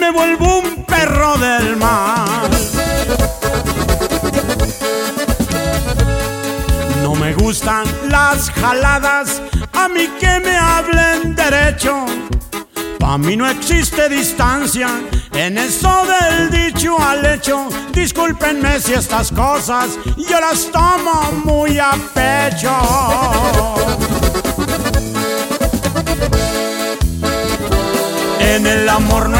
me vuelvo un perro del mal. No me gustan las jaladas, a mí que me hablen derecho. Pa' mí no existe distancia en eso del dicho al hecho. Discúlpenme si estas cosas yo las tomo muy a pecho. En el amor no